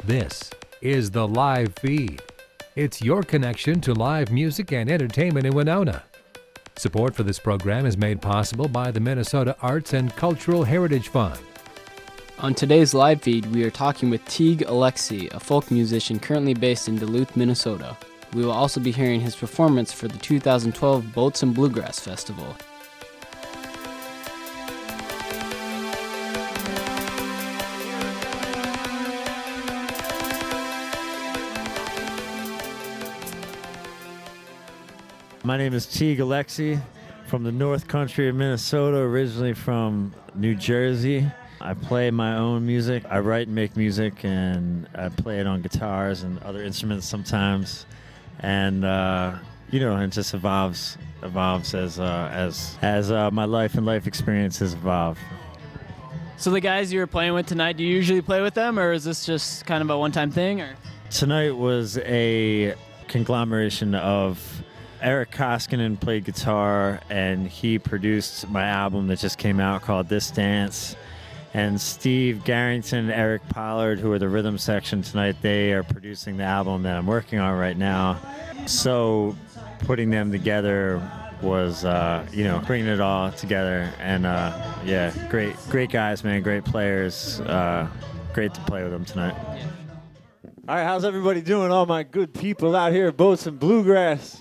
This is the live feed. It's your connection to live music and entertainment in Winona. Support for this program is made possible by the Minnesota Arts and Cultural Heritage Fund. On today's live feed, we are talking with Teague Alexi, a folk musician currently based in Duluth, Minnesota. We will also be hearing his performance for the 2012 Boats and Bluegrass Festival. My name is Teague Alexi from the North Country of Minnesota, originally from New Jersey. I play my own music. I write and make music, and I play it on guitars and other instruments sometimes. And it just evolves as my life and life experiences evolve. So the guys you were playing with tonight, do you usually play with them, or is this just kind of a one-time thing? Or Tonight was a conglomeration of Eric Koskinen played guitar, and he produced my album that just came out called This Dance. And Steve Garrington, Eric Pollard, who are the rhythm section tonight, they are producing the album that I'm working on right now. So putting them together was, bringing it all together. And, great guys, man, great players. Great to play with them tonight. All right, how's everybody doing? All my good people out here at Boats and Bluegrass.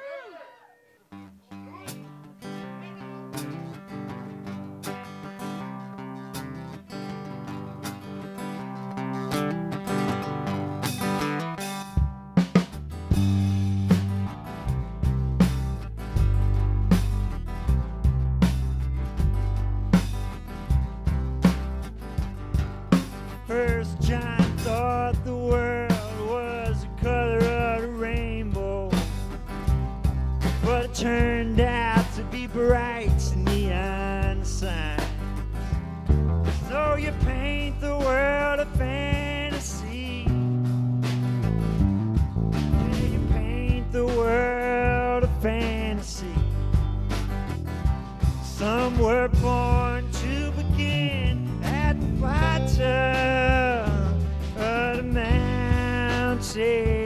First John thought the world was the color of the rainbow, but it turned out to be bright neon signs. So you paint the world of fantasy, yeah, you paint the world of fantasy. Some were born to begin at the bottom of the mountain,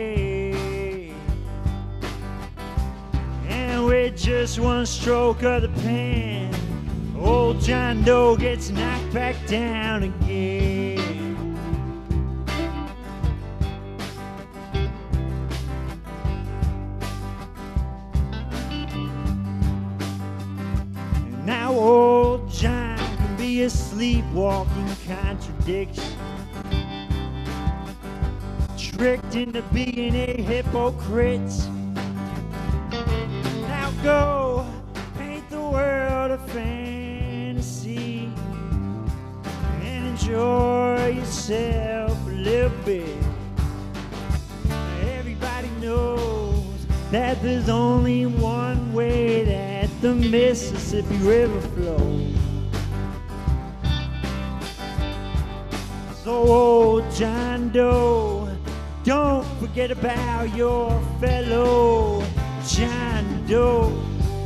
and with just one stroke of the pen, old John Doe gets knocked back down again. Now old John can be a sleepwalking contradiction, tricked into being a hypocrite. Now go paint the world of fantasy and enjoy yourself a little bit. Everybody knows that there's only one way that the Mississippi River flows. So old John Doe, don't forget about your fellow John Doe.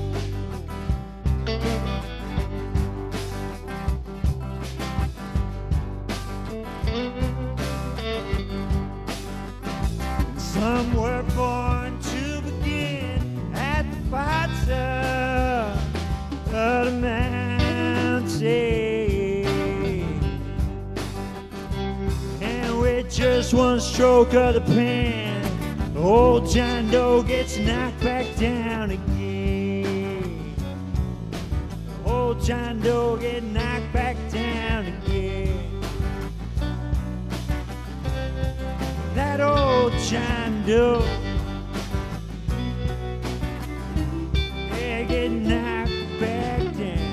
Some were born to begin at the bottom of the mountain, and with just one stroke of the pen, old John Doe gets knocked back down again. Old John Doe gets knocked back down again. That old John Doe, yeah, get knocked back down.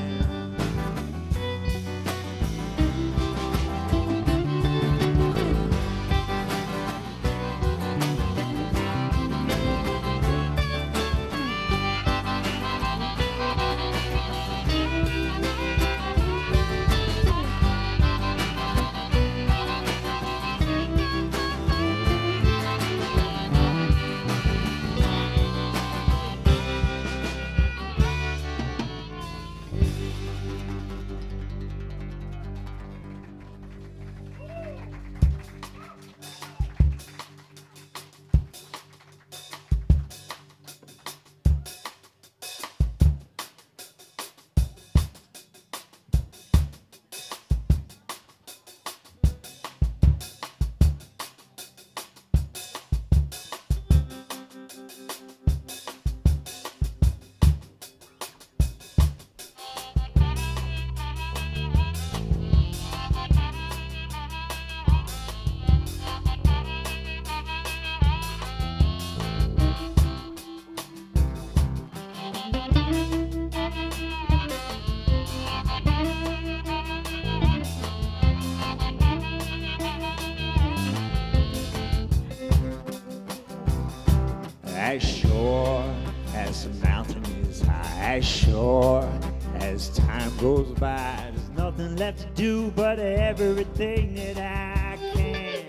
As sure as the mountain is high, as sure as time goes by, There's nothing left to do but everything that I can.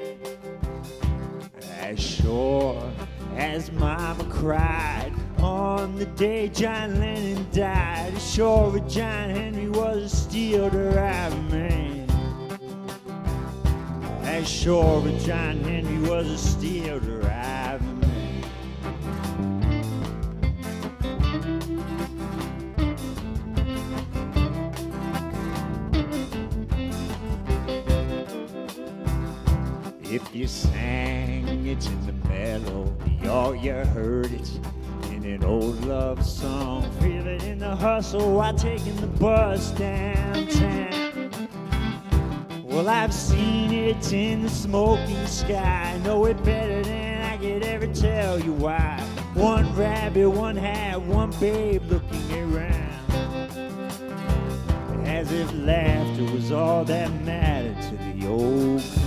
as sure as Mama cried on the day John Lennon died, as sure as John Henry was a steel driving man. As sure as John Henry was a steel driving man. If you sang it in the melody, or you heard it in an old love song, Feel it in the hustle while taking the bus downtown. well, I've seen it in the smoking sky. I know it better than I could ever tell you why. One rabbit, one hat, one babe looking around, as if laughter was all that mattered to the old clown.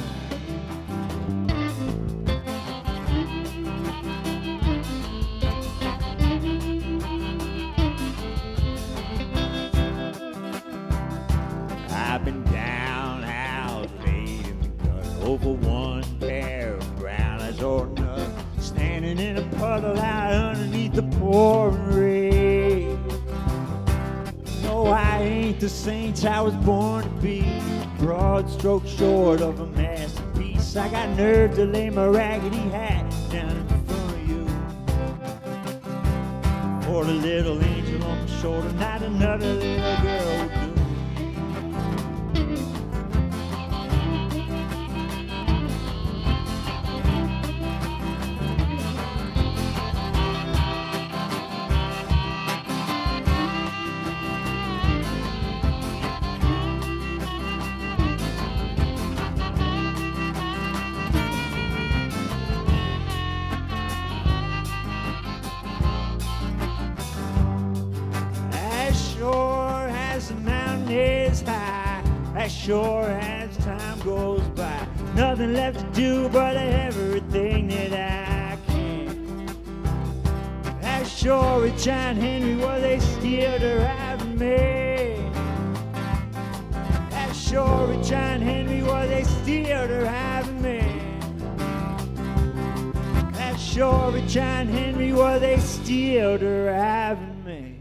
I've been down, out, laid in the gutter, over one pair of brown eyes or none, standing in a puddle out underneath the pouring rain. No, I ain't the saint I was born to be, broad stroke short of a masterpiece. I got nerve to lay my raggedy hat down in front of you, for the little angel on my shoulder, not another little girl would do. As sure as time goes by, nothing left to do but everything that I can. As sure as John Henry was a steel driving man. As sure as John Henry was a steel driving man. As sure as John Henry was a steel driving man.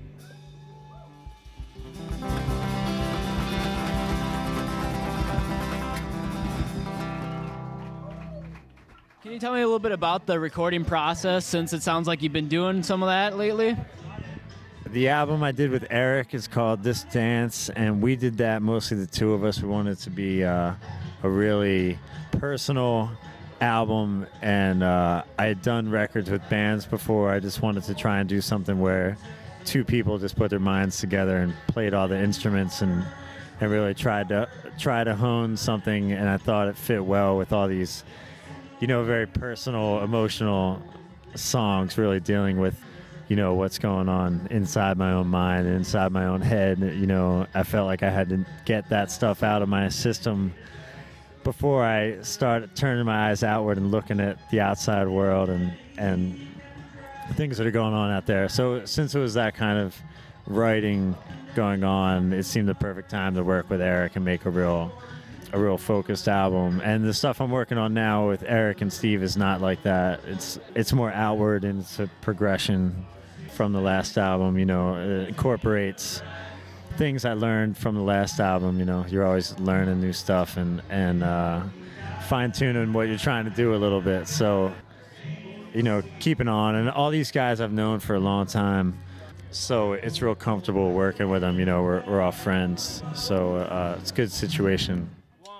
Can you tell me a little bit about the recording process, since it sounds like you've been doing some of that lately? The album I did with Eric is called This Dance, and we did that mostly the two of us. We wanted it to be a really personal album, and I had done records with bands before. I just wanted to try and do something where two people just put their minds together and played all the instruments and really tried to hone something, and I thought it fit well with all these, you know, very personal, emotional songs, really dealing with, you know, what's going on inside my own mind and inside my own head. You know, I felt like I had to get that stuff out of my system before I started turning my eyes outward and looking at the outside world and things that are going on out there. So since it was that kind of writing going on, it seemed the perfect time to work with Eric and make a real focused album. And the stuff I'm working on now with Eric and Steve is not like that. It's more outward, and it's a progression from the last album. You know, it incorporates things I learned from the last album. You know, you're always learning new stuff and fine-tuning what you're trying to do a little bit. So, you know, keeping on. And all these guys I've known for a long time, so it's real comfortable working with them. You know, we're all friends, so it's a good situation.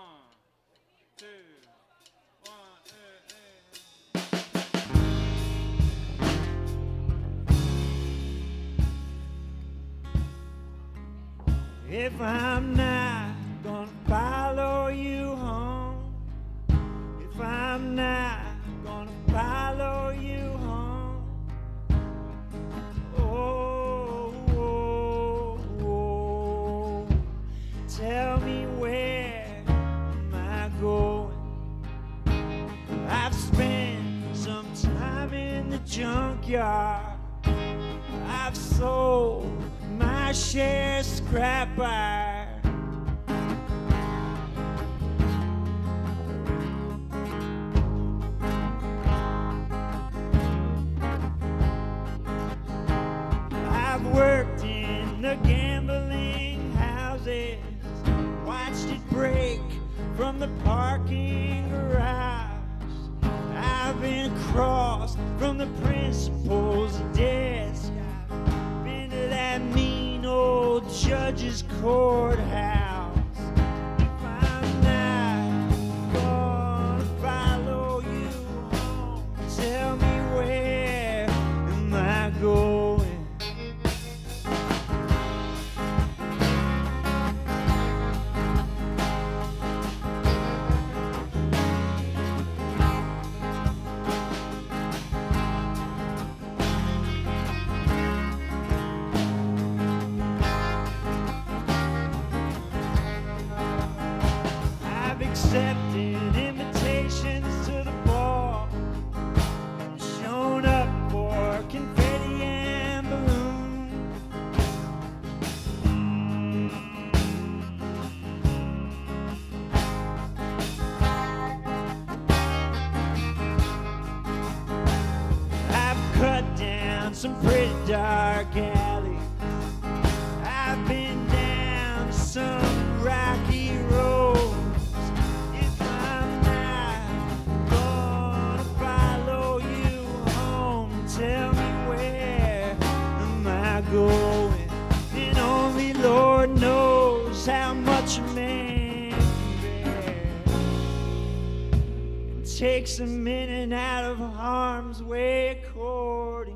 If I'm not gonna follow you home, if I'm not gonna follow you home, oh, oh, oh, tell me where am I going? I've spent some time in the junkyard. junkyard. I've sold my share of scrap iron. I've worked in the gambling houses, watched it break from the parking garage. I've been across from the principal's desk. I've been to that mean old judge's courthouse. If I'm not gonna follow you home, tell me where am I going? Accepted invitations to the ball, shown up for confetti and balloons. I've cut down some pretty dark alleys. I've been down some rocky roads. Tell me where am I going? And only Lord knows how much a man can bear. It takes a minute out of harm's way accordingly.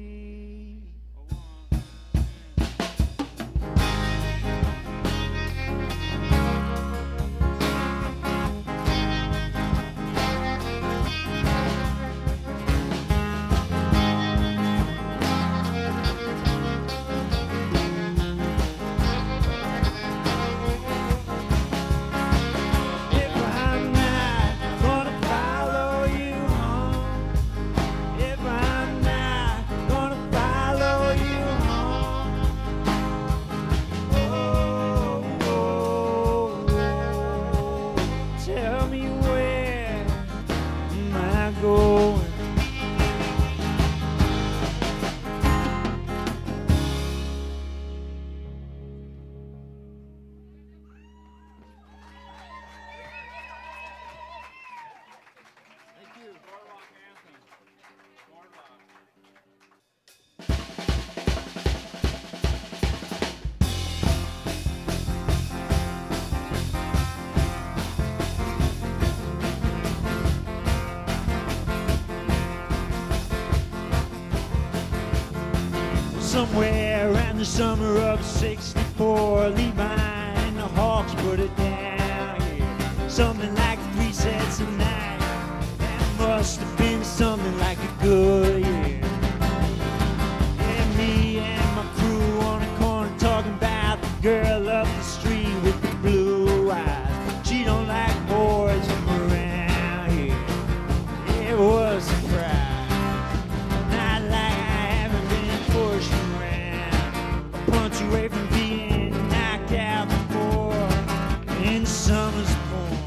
Somewhere around the summer of '64, Levi and the Hawks put it down here. Something like 3 cents a night. That must have been something like a good year. And me and my crew on the corner talking about the girl up the street with the blue eyes. She don't like boys from around here. It was a surprise. Not like I haven't been pushed around, a punch away from being knocked out before. In summer's morn,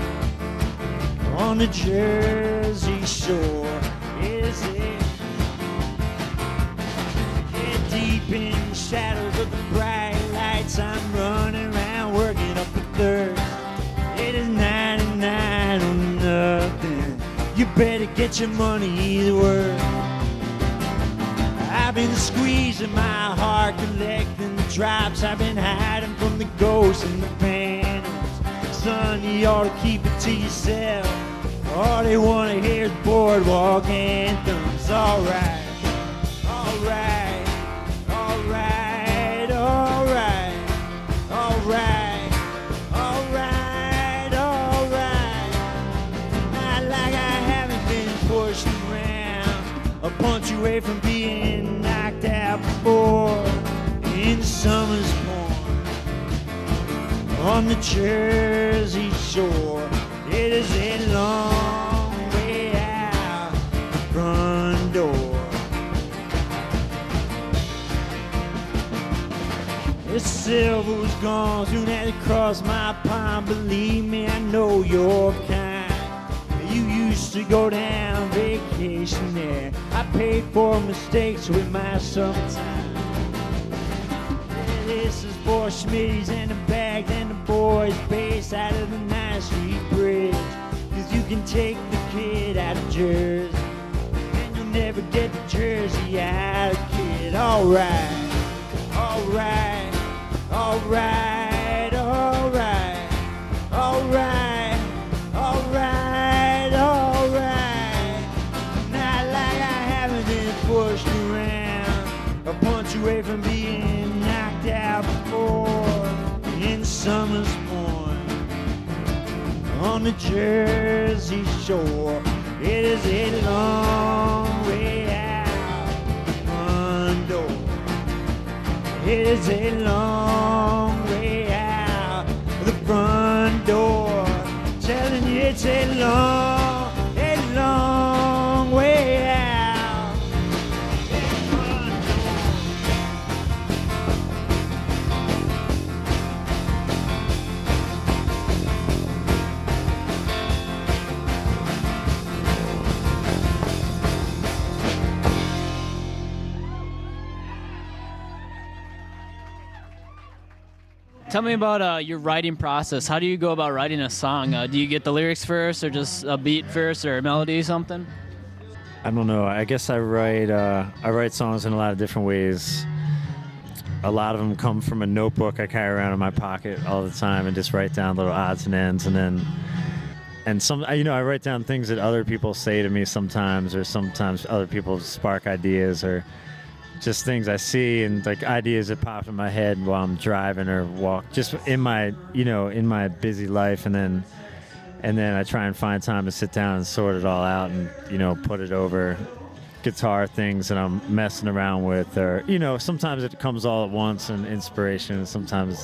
on the Jersey Shore, is it? Yeah, deep in the shadows of the bright lights, I'm running around working up the third. It is 99 or nothing. You better get your money either way. I've been squeezing my heart, collecting the drops. I've been hiding from the ghosts and the phantoms. Son, you ought to keep it to yourself. All they want to hear is boardwalk anthems. Alright, alright, alright, alright, alright, alright, alright. Not like I haven't been pushed around, a punch away from being knocked out before. In summer's morn, on the Jersey Shore, it is a long way out the front door. silver was gone soon as it crossed my palm. Believe me, I know your kind. You used to go down vacation there. I paid for mistakes with my summertime. This is for Schmitty's and the bags and the boys based out of the 9th Street Bridge. 'Cause you can take the kid out of Jersey and you'll never get the Jersey out of kid. Alright, alright, alright, alright, alright, alright, alright. Not like I haven't been pushed around a punch away from being knocked out before in summer's morn on the Jersey shore. It is a long way out the front door. It is a long way out the front door. Telling you it's a long way out the front door. Tell me about your writing process. How do you go about writing a song? Do you get the lyrics first, or just a beat first, or a melody, something? I don't know. I guess I write songs in a lot of different ways. A lot of them come from a notebook I carry around in my pocket all the time and just write down little odds and ends, and some, I write down things that other people say to me sometimes, or sometimes other people spark ideas, or just things I see and like ideas that pop in my head while I'm driving or walk, just in my busy life, and then I try and find time to sit down and sort it all out and put it over guitar things that I'm messing around with, or sometimes it comes all at once and inspiration, and sometimes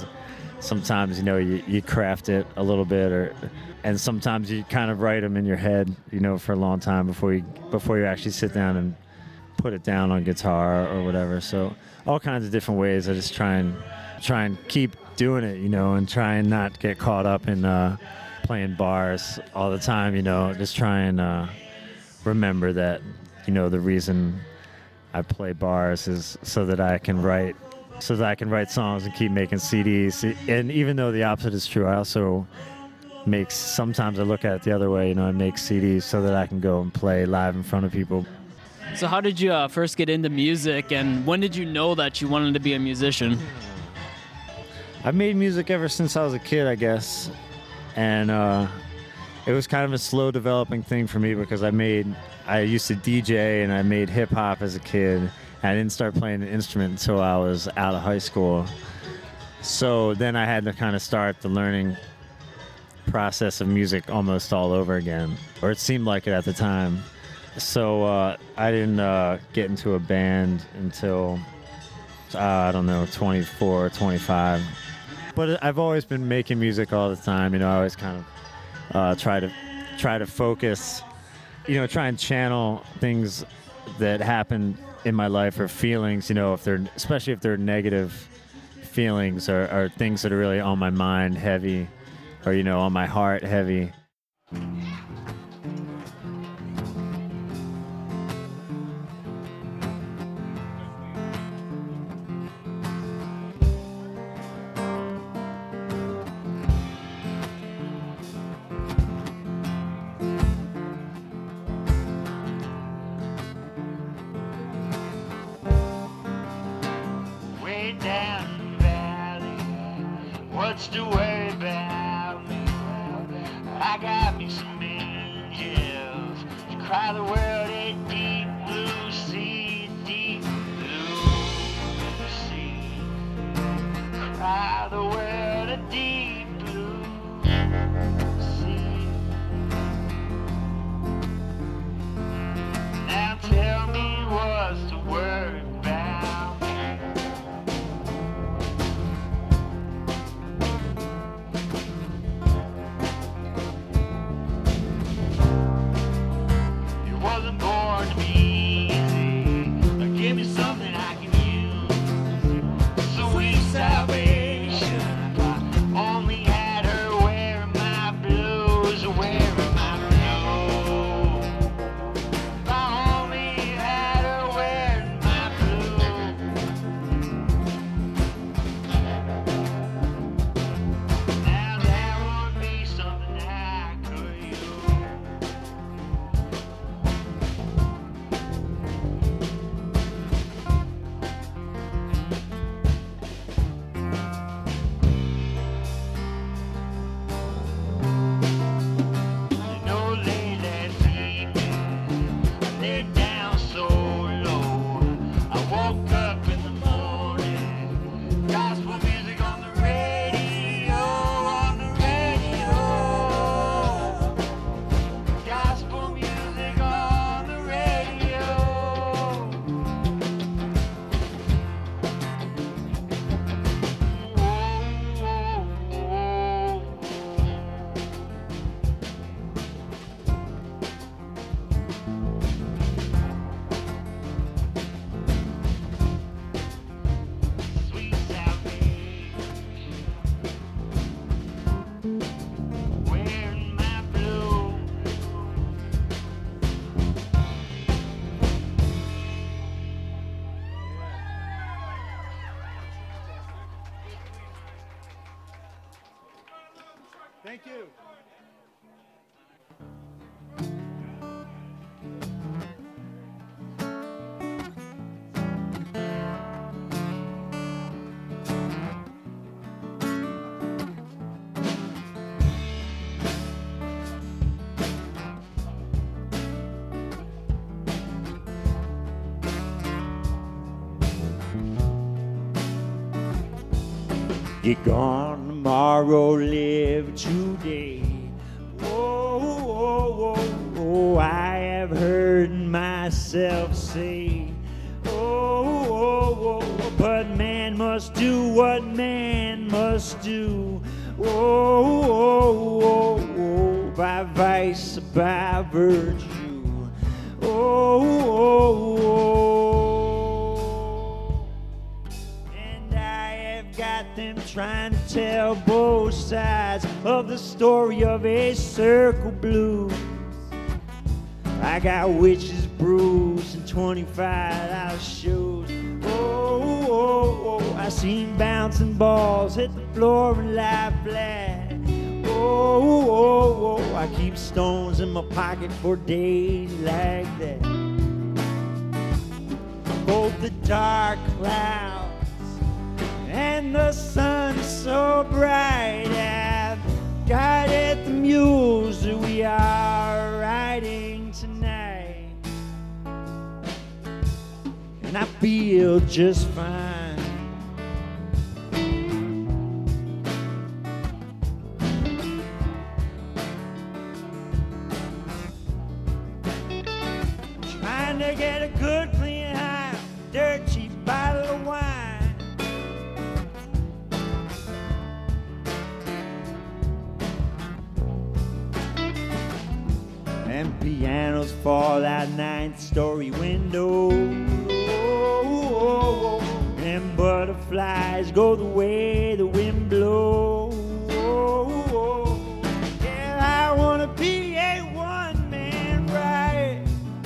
you craft it a little bit, and sometimes you kind of write them in your head for a long time before you actually sit down and put it down on guitar or whatever. So all kinds of different ways. I just try and keep doing it, and try and not get caught up in playing bars all the time, just try and remember that, the reason I play bars is so that I can write songs and keep making CDs. And even though the opposite is true, I also sometimes I look at it the other way, I make CDs so that I can go and play live in front of people. So how did you first get into music, and when did you know that you wanted to be a musician? I've made music ever since I was a kid, I guess. And it was kind of a slow developing thing for me because I used to DJ and I made hip hop as a kid. And I didn't start playing an instrument until I was out of high school. So then I had to kind of start the learning process of music almost all over again, or it seemed like it at the time. So I didn't get into a band until, 24, 25. But I've always been making music all the time. I always kind of try to focus, try and channel things that happen in my life or feelings, especially if they're negative feelings or things that are really on my mind heavy, or, on my heart heavy. What's to worry about me? I got me some angels to cry the world a deep blue sea, deep blue sea. Cry the world a deep blue sea. Now tell me what's to worry about. Thank you. Get gone tomorrow, live today. Oh, oh, oh, oh, I have heard myself say, oh, oh, oh, but man must do what man must do. Oh, oh, oh, oh, by vice, by virtue. Oh, oh, oh. And I have got them trying to tell both sides of the story of a circle blues. I got witches brews and 25 shows. Oh, oh, oh, I seen bouncing balls hit the floor and lie flat. Oh, oh, oh, I keep stones in my pocket for days like that. Both the dark clouds and the sun so bright have guided the mules that we are riding tonight. And I feel just fine. Trying to get a good clean high, dirt cheap bottle of wine. And pianos fall out 9th-story windows. And butterflies go the way the wind blows. Yeah, I wanna be a one-man riot,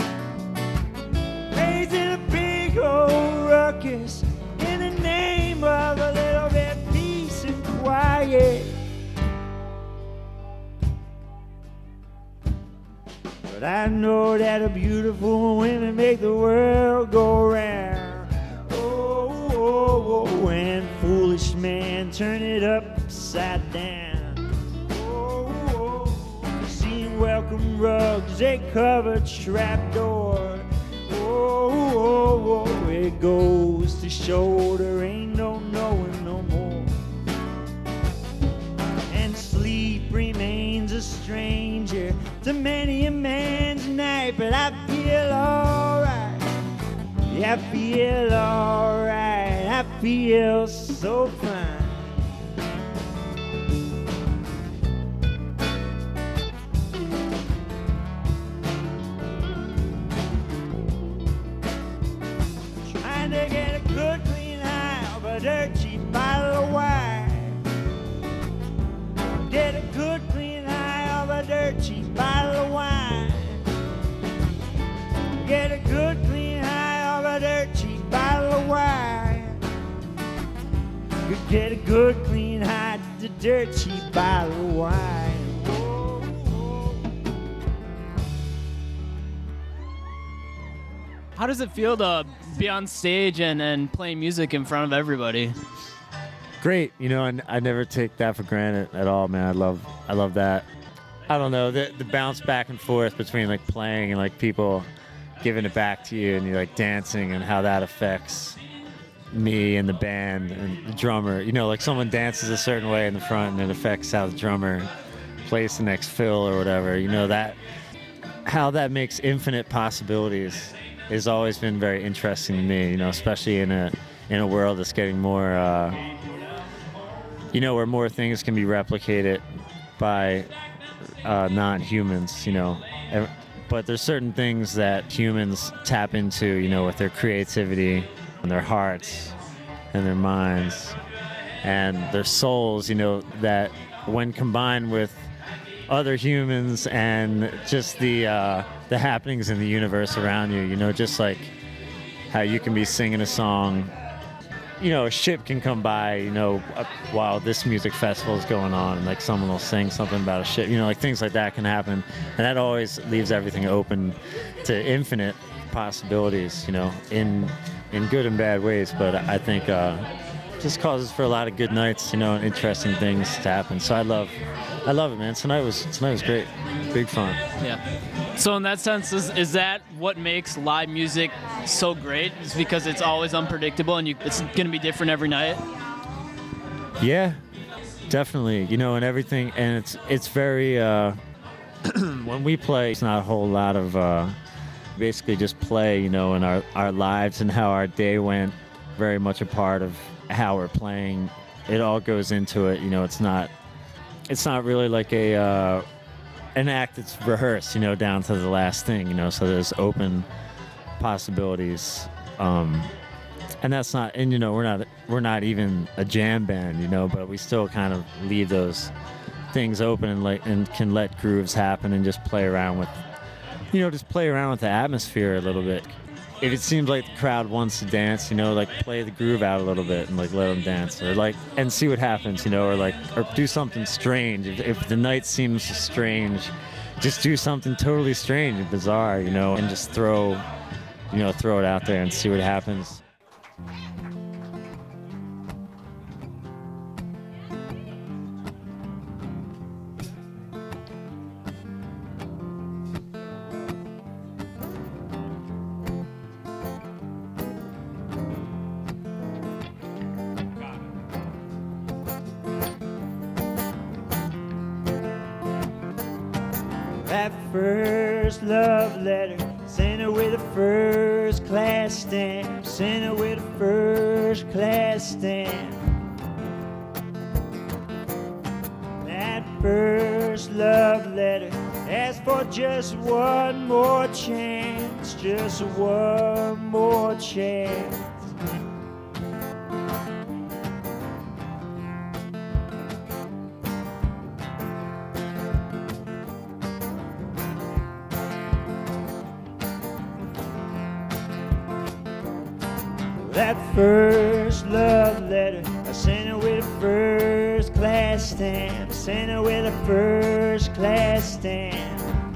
raising a big old ruckus in the name of a little bit of peace and quiet. But I know that a beautiful women make the world go round. Oh, oh, oh, and foolish man turn it upside down. Oh, oh, seen welcome rugs, they cover trapdoor. Oh, oh, oh, it goes to show there ain't no knowing no more. And sleep remains a stranger to many a man's night, but I feel alright. Yeah, I feel alright. I feel so fine. Trying to get a good clean high of a dirt cheap bottle of wine. Get a good clean high of a dirt cheap bottle of wine. Get a good clean high of a dirt cheap bottle of wine. You get a good clean high of the dirt cheap bottle of wine. Whoa, whoa. How does it feel to be on stage and playing music in front of everybody? Great, you know, and I never take that for granted at all, man. I love that. I don't know, the bounce back and forth between like playing and like people giving it back to you and you're like dancing and how that affects me and the band and the drummer. You know, like someone dances a certain way in the front and it affects how the drummer plays the next fill or whatever. You know, that how that makes infinite possibilities has always been very interesting to me, you know, especially in a world that's getting more you know, where more things can be replicated by non-humans, you know. But there's certain things that humans tap into, you know, with their creativity and their hearts and their minds and their souls, you know, that when combined with other humans and just the happenings in the universe around you, you know, just like how you can be singing a song a ship can come by, while this music festival is going on, and like someone will sing something about a ship, like things like that can happen, and that always leaves everything open to infinite possibilities, in good and bad ways. But I think just causes for a lot of good nights, and interesting things to happen. So I love it, man. Tonight was great, big fun. Yeah. So in that sense, is that what makes live music so great? It's because it's always unpredictable and it's going to be different every night? Yeah, definitely. And everything, and it's very, when we play, it's not a whole lot of basically just play, in our lives and how our day went, very much a part of how we're playing. It all goes into it, it's not really like an act that's rehearsed, down to the last thing, so there's open possibilities. And that's not, and we're not even a jam band, but we still kind of leave those things open and can let grooves happen and just play around with, the atmosphere a little bit. If it seems like the crowd wants to dance, play the groove out a little bit and let them dance, or and see what happens, or do something strange. If the night seems strange, just do something totally strange and bizarre, and just throw it out there and see what happens. That first love letter, sent her with a first class stamp, sent her with a first class stamp. That first love letter asked for just one more chance, just one more chance. That first love letter, I sent her with a first class stamp, sent her with a first class stamp.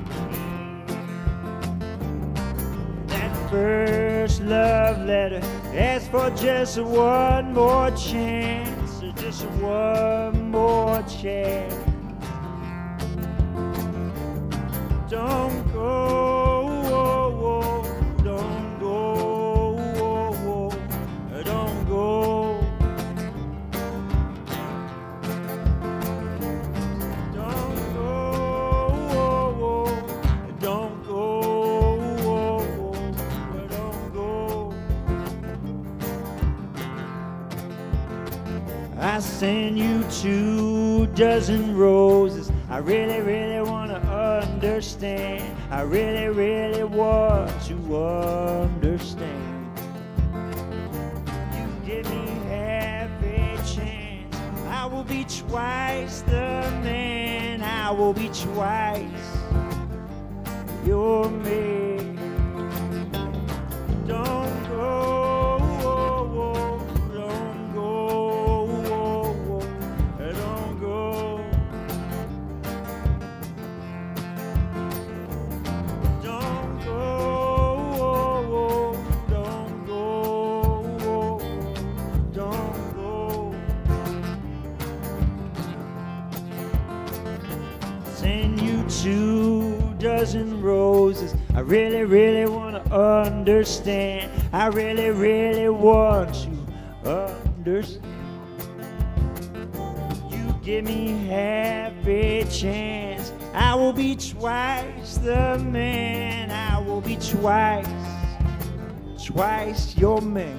That first love letter asked for just one more chance, just one more chance. Don't go, don't go, don't go. Don't go, don't go, don't go. I send you 2 dozen roses. I really, really want to understand. I really, really want to understand. You give me half a chance, I will be twice the man. I will be twice your man. Don't go, don't go, don't go. Don't go, don't go, don't go. Send you 2 dozen roses. I really, really want to understand. I really, really want to understand. You give me half a chance, I will be twice the man. I will be twice your man.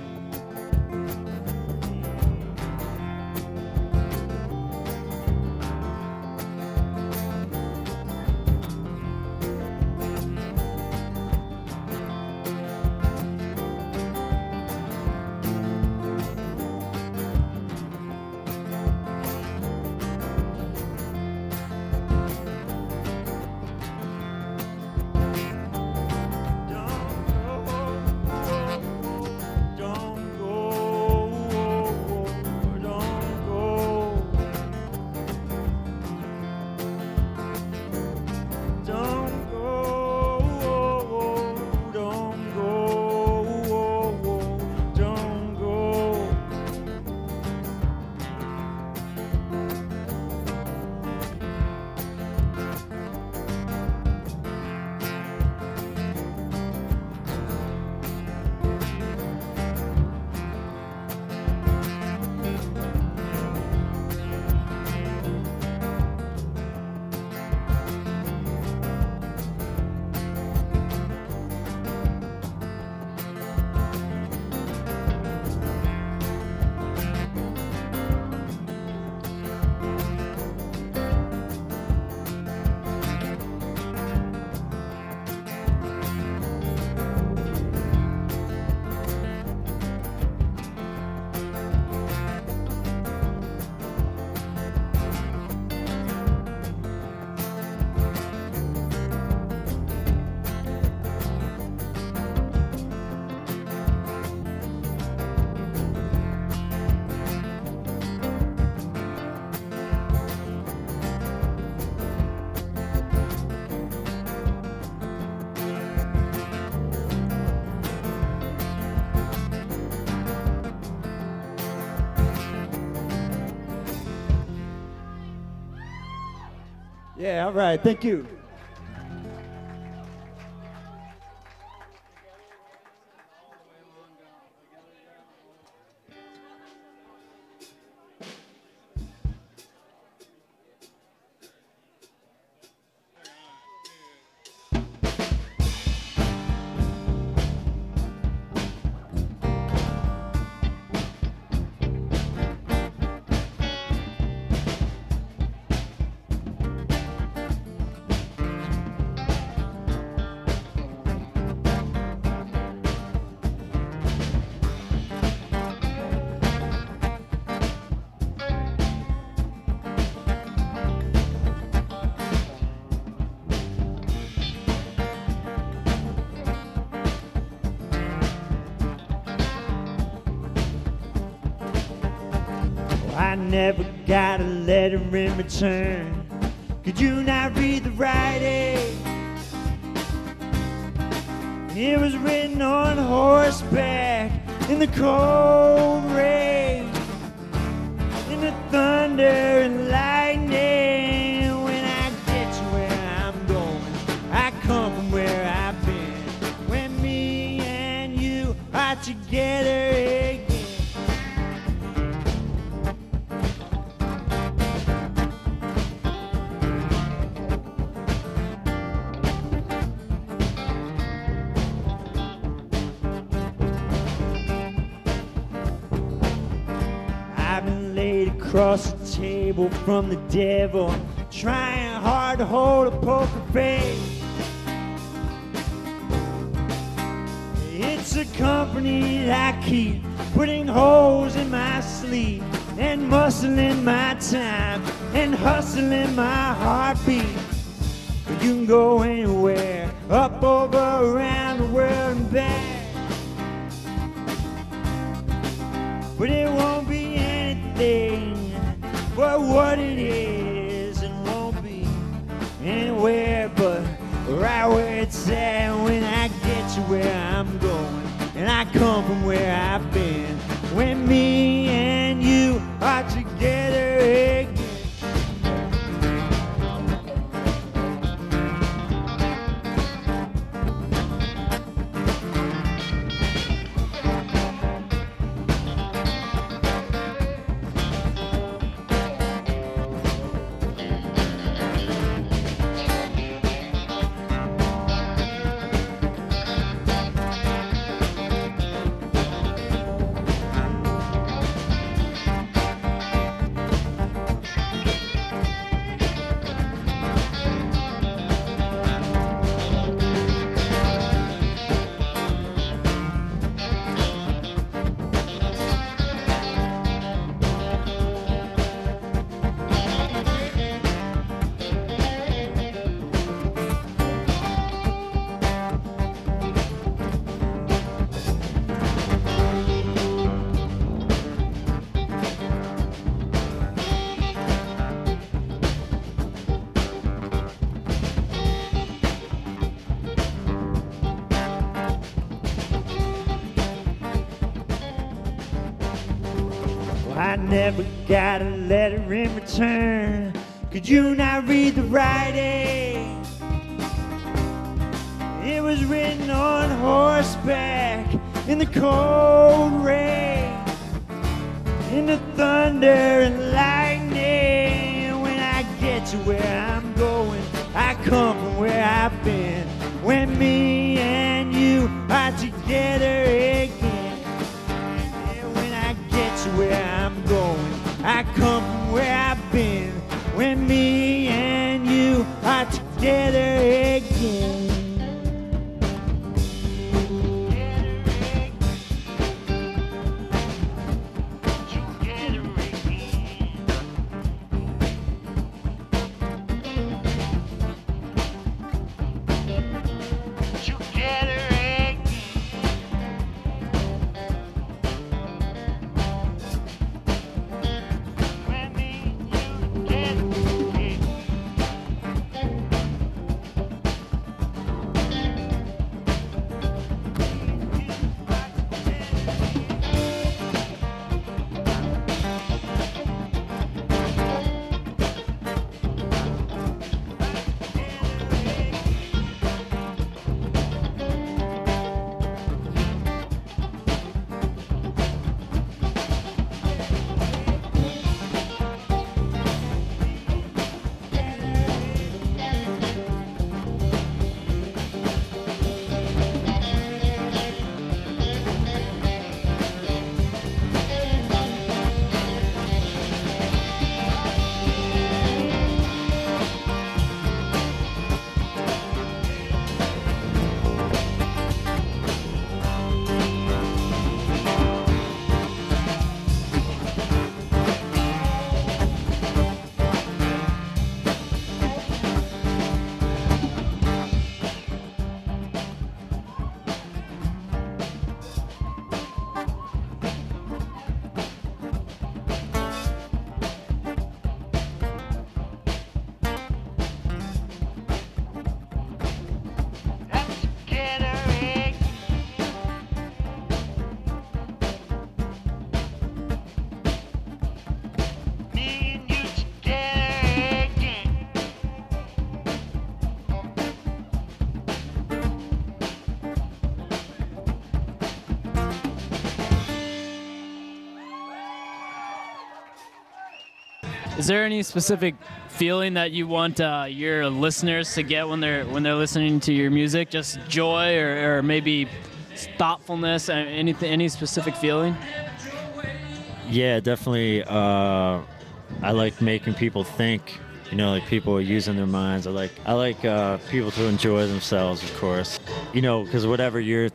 Don't Yeah, all right. Thank you. I never got a letter in return. Could you not read the writing? It was written on horseback in the cold rain, in the thunder and lightning. When I get to where I'm going, I come from where I've been. When me and you are together again. Across the table from the devil, trying hard to hold a poker face. It's a company that I keep putting holes in my sleeve and muscling my time and hustling my heartbeat. But you can go anywhere, up, over, around the world and back, but it won't be anything but what it is, and won't be anywhere but right where it's at. When I get to where I'm going, and I come from where I've been, when me and you are together again. I never got a letter in return. Could you not read the writing? It was written on horseback in the cold rain, in the thunder and lightning. When I get to where I'm going, I come from where I've been. When me and you are together again. When I get to where I'm going, I come from where I've been. When me and you are together again. Is there any specific feeling that you want your listeners to get when they're listening to your music? Just joy, or maybe thoughtfulness? Any specific feeling? Yeah, definitely. I like making people think. You know, like people are using their minds. I like people to enjoy themselves, of course. You know, because whatever your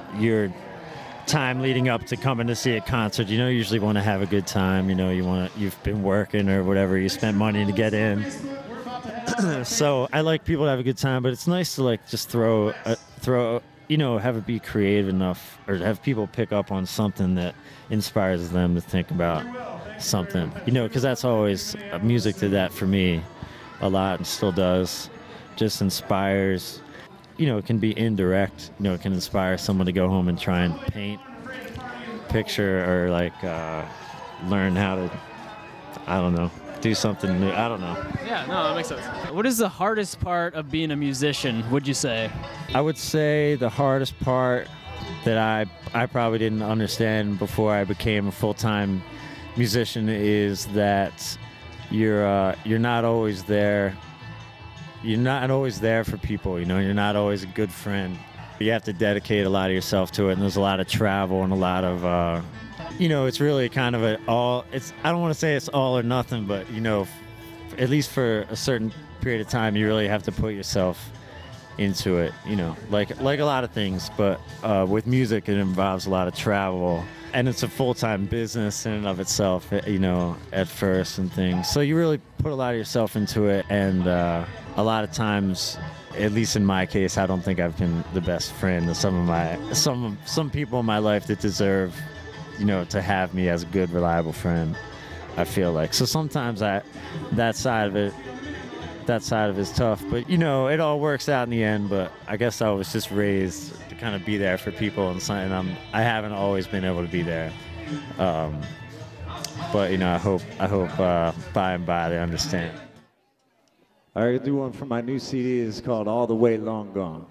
time leading up to coming to see a concert, you know, you usually want to have a good time. You know, you've been working or whatever, you spent money to get in. So I like people to have a good time, but it's nice to like just throw, you know, have it be creative enough, or have people pick up on something that inspires them to think about something. You know, because that's always music did that for me a lot and still does. Just inspires. You know, it can be indirect. You know, it can inspire someone to go home and try and paint, picture, or like learn how to, I don't know, do something new. I don't know. Yeah, no, that makes sense. What is the hardest part of being a musician, would you say? I would say the hardest part that I probably didn't understand before I became a full-time musician is that you're not always there. You're not always there for people, you know. You're not always a good friend. You have to dedicate a lot of yourself to it, and there's a lot of travel and a lot of, you know, it's really kind of I don't want to say it's all or nothing, but, you know, at least for a certain period of time, you really have to put yourself into it, you know, like a lot of things. But with music, it involves a lot of travel, and it's a full-time business in and of itself, you know, at first and things. So you really put a lot of yourself into it, and a lot of times, at least in my case, I don't think I've been the best friend to some people in my life that deserve, you know, to have me as a good, reliable friend, I feel like. So sometimes that side of it is tough, but, you know, it all works out in the end. But I guess I was just raised to kind of be there for people, and I haven't always been able to be there. But, you know, I hope by and by they understand. All right, I'll do one from my new CD. It's called All the Way Long Gone.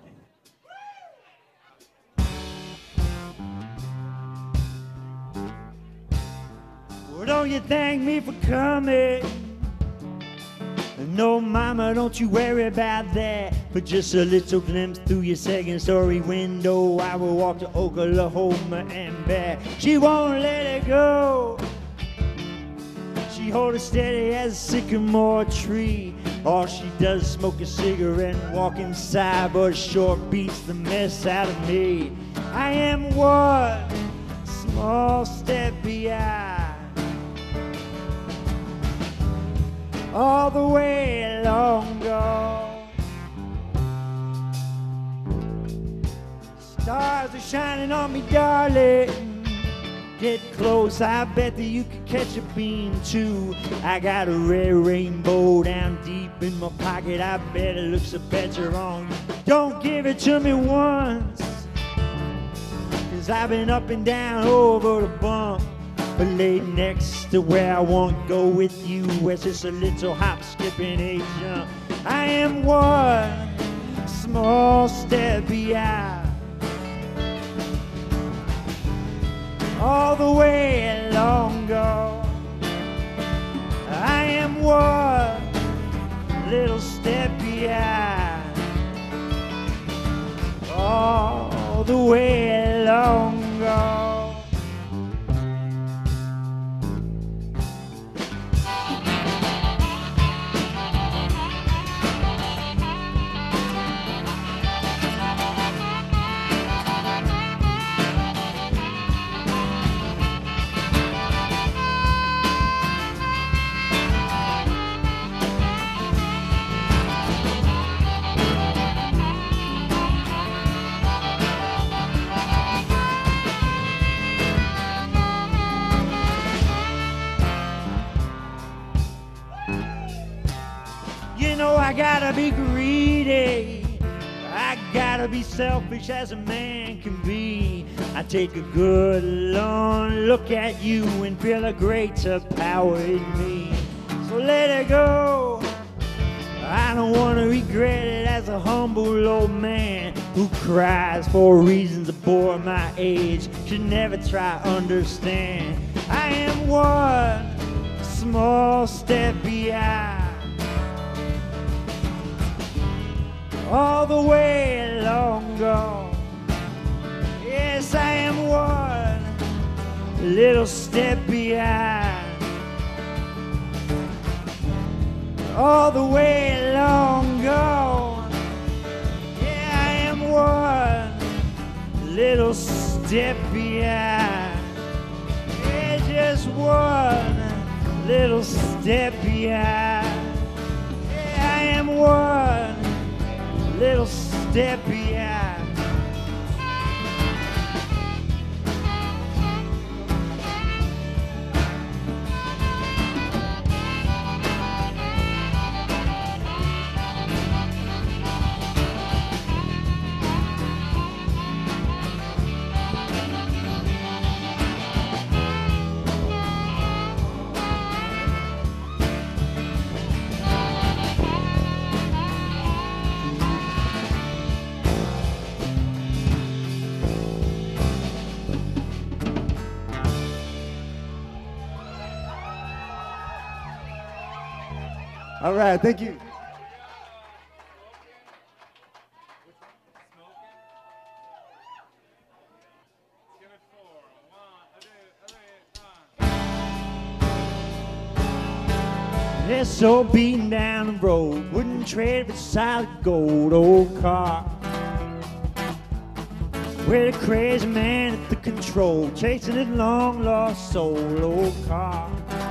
Well, don't you thank me for coming? No, mama, don't you worry about that. But just a little glimpse through your second-story window, I will walk to Oklahoma and back. She won't let it go. She hold it steady as a sycamore tree. All she does is smoke a cigarette and walk inside, but a short beats the mess out of me. I am one small step behind, all the way long gone. Stars are shining on me, darling. Get close, I bet that you could catch a beam too. I got a red rainbow down deep in my pocket. I bet it looks a better on you. Don't give it to me once, 'cause I've been up and down over the bump. But laid next to where I won't go with you, it's just a little hop, skip, and a jump. I am one small step behind, all the way long gone. I am one little step behind, all the way long gone. I gotta be greedy, I gotta be selfish as a man can be. I take a good long look at you and feel a greater power in me. So let it go, I don't wanna regret it as a humble old man who cries for reasons a boy my age should never try to understand. I am one small step behind. All the way long gone. Yes, I am one little step behind. All the way long gone. Yeah, I am one little step behind. Yeah, just one little step behind. Yeah, I am one little step behind. All right, thank you. They're so beaten down the road, wouldn't trade for solid gold. Old car, with a crazy man at the control, chasing his long lost soul. Old car,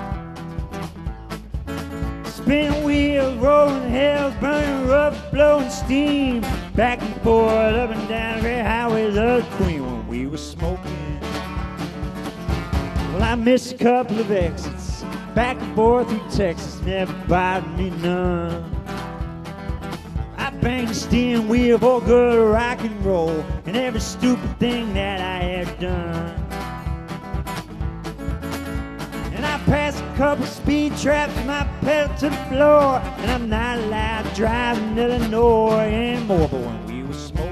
spinning wheels, rolling hills, burning rough, blowing steam, back and forth, up and down the great highways of the Queen when we were smoking. Well, I missed a couple of exits, back and forth through Texas, never bothered me none. I banged the steering wheel for good rock and roll, and every stupid thing that I had done. And I passed a couple speed traps with my pedal to the floor, and I'm not allowed to drive in Illinois anymore. But when we were smoking,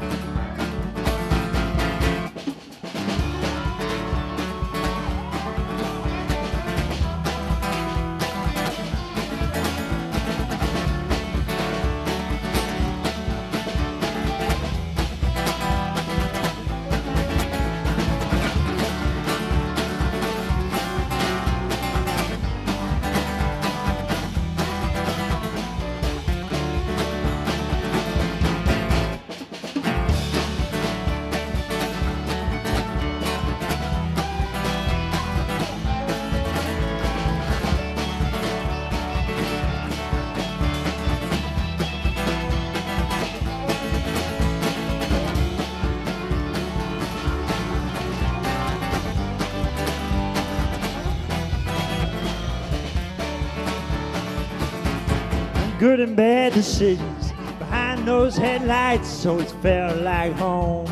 good and bad decisions behind those headlights, so it felt like home.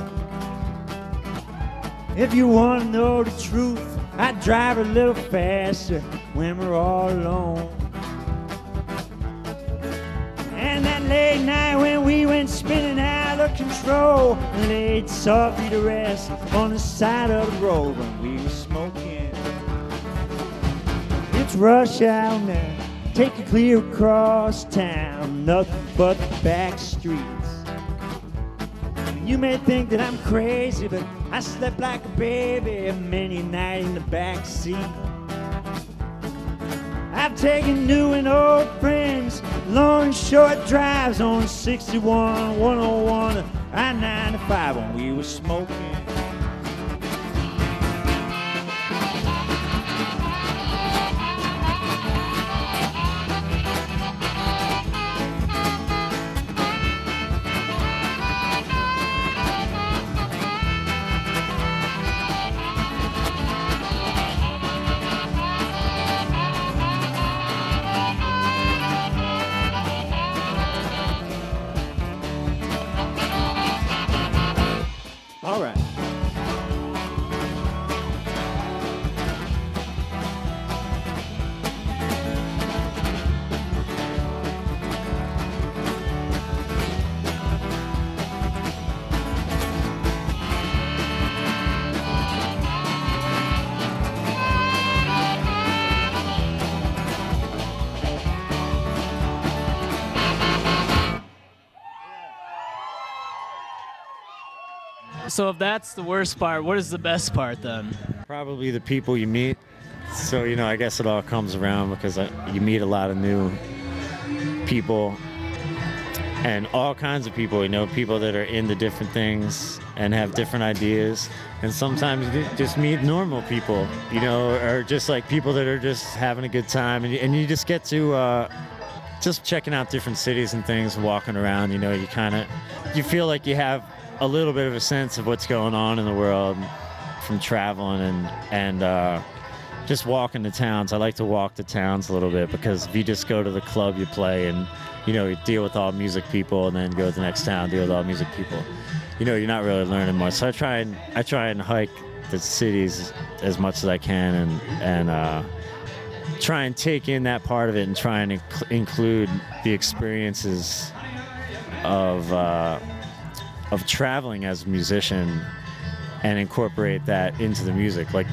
If you want to know the truth, I drive a little faster when we're all alone. And that late night when we went spinning out of control, and laid softly to rest on the side of the road when we were smoking. It's rush hour now, take you clear across town, nothing but the back streets. You may think that I'm crazy, but I slept like a baby many a night in the back seat. I've taken new and old friends, long and short drives on 61, 101, I-95 when we were smoking. All right. So if that's the worst part, what is the best part then? Probably the people you meet. So, I guess it all comes around because you meet a lot of new people and all kinds of people, people that are into different things and have different ideas. And sometimes you just meet normal people, or just like people that are just having a good time. And you just get to just checking out different cities and things, walking around, you feel like you have a little bit of a sense of what's going on in the world from traveling and just walking the towns. I like to walk the towns a little bit because if you just go to the club you play and, you deal with all music people and then go to the next town, deal with all music people, you're not really learning much. So I try and hike the cities as much as I can and try and take in that part of it and try and include the experiences of traveling as a musician and incorporate that into the music, like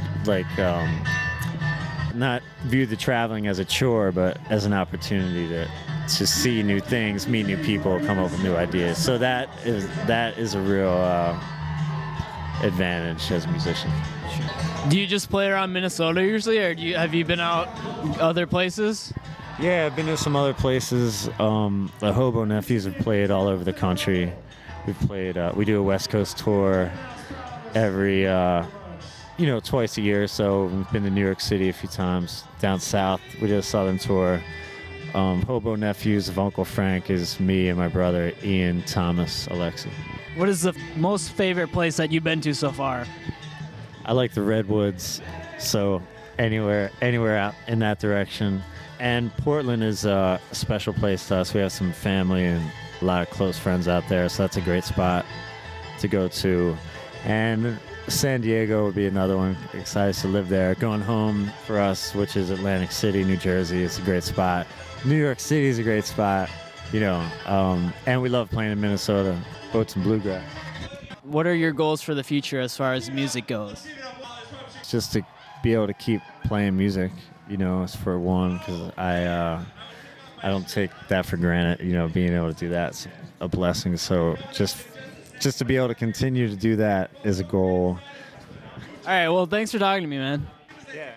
not view the traveling as a chore, but as an opportunity to see new things, meet new people, come up with new ideas. So that is a real advantage as a musician. Do you just play around Minnesota usually, or have you been out other places? Yeah, I've been to some other places. The Hobo Nephews have played all over the country. We've played. We do a West Coast tour every, twice a year. So we've been to New York City a few times. Down south, we did a Southern tour. Hobo Nephews of Uncle Frank is me and my brother Ian Thomas Alexi. What is the most favorite place that you've been to so far? I like the Redwoods, so anywhere out in that direction. And Portland is a special place to us. We have some family and a lot of close friends out there, so that's a great spot to go to. And San Diego would be another one. Excited to live there. Going home for us, which is Atlantic City, New Jersey, is a great spot. New York City is a great spot, and we love playing in Minnesota, Boats and Bluegrass. What are your goals for the future as far as music goes? Just to be able to keep playing music, for one, because I don't take that for granted, being able to do that's a blessing. So just to be able to continue to do that is a goal. All right, well, thanks for talking to me, man. Yeah.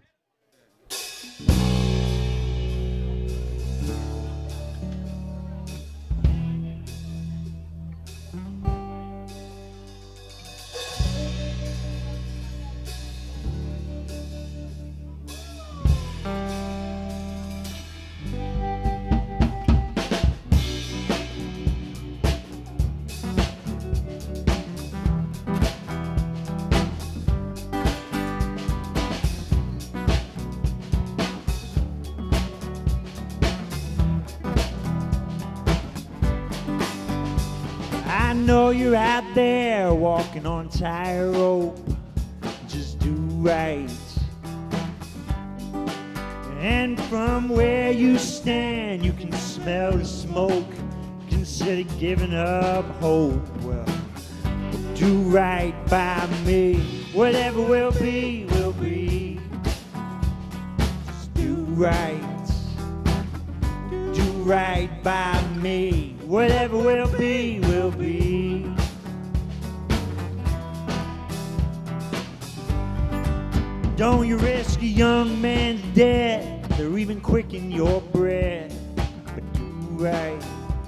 I know you're out there walking on tightrope. Just do right. And from where you stand, you can smell the smoke. Consider giving up hope. Well, do right by me. Whatever will be, will be. Just do right. Do right by me. Whatever will be, will be. Don't you risk a young man's death, or even quicken your breath, but do right.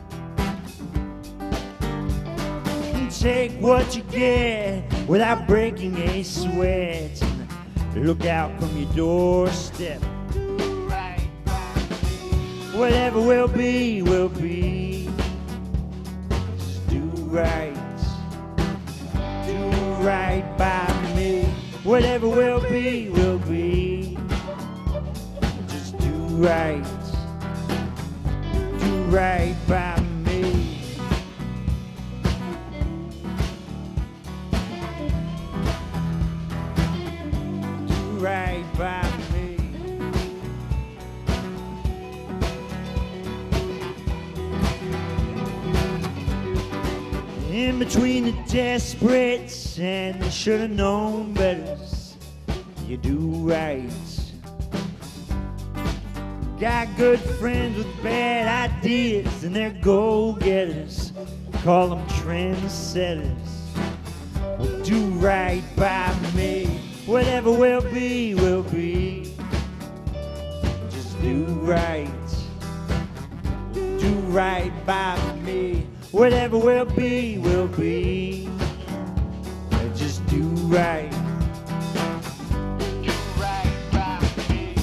And take what you get without breaking a sweat. And look out from your doorstep. Do right by me. Whatever will be, will be. Right, do right by me. Whatever will be, will be. Just do right by me. Do right by me. In between the desperates and the should-have known betters, you do right. Got good friends with bad ideas and they're go-getters. Call them trendsetters. Do right by me. Whatever will be, will be. Just do right. Do right by me. Whatever will be, will be. Just do right. Do right by me.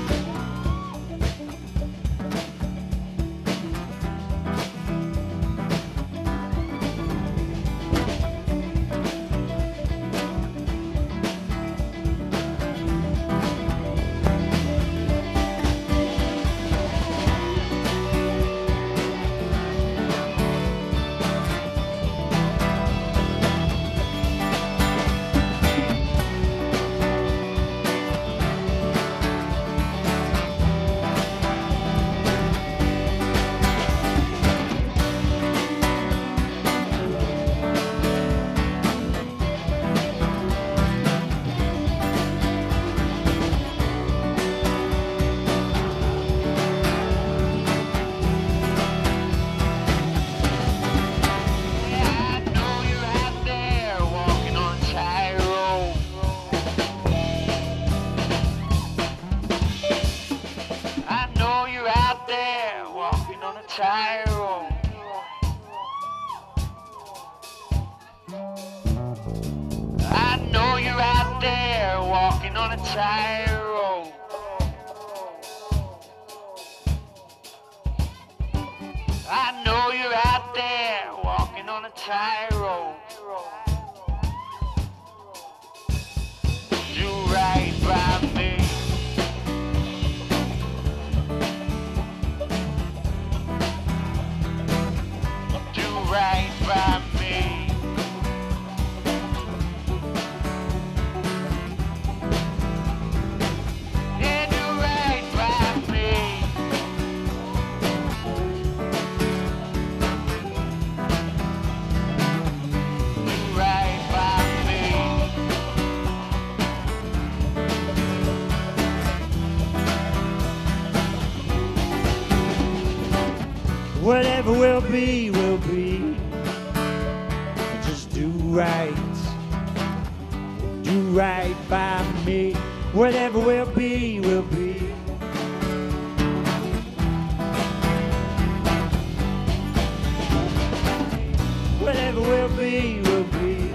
I know you're out there walking on a tightrope. I know you're out there walking on a tightrope. Do right by me. Do right by me. Yeah, do right by me. Do right by me. Whatever will be, will be. Just do right. Do right by me. Whatever will be, will be. Whatever will be, will be.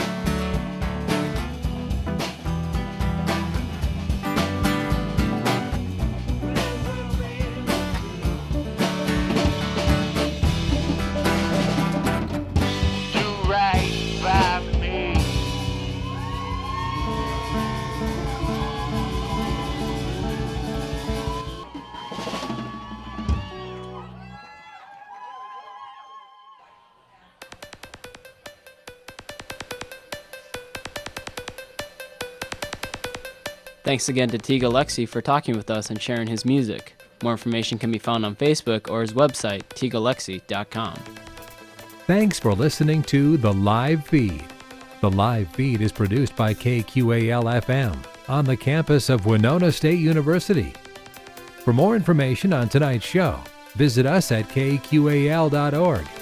Do right by me. Thanks again to Teague Alexi for talking with us and sharing his music. More information can be found on Facebook or his website, teaguealexi.com. Thanks for listening to The Live Feed. The Live Feed is produced by KQAL-FM on the campus of Winona State University. For more information on tonight's show, visit us at kqal.org.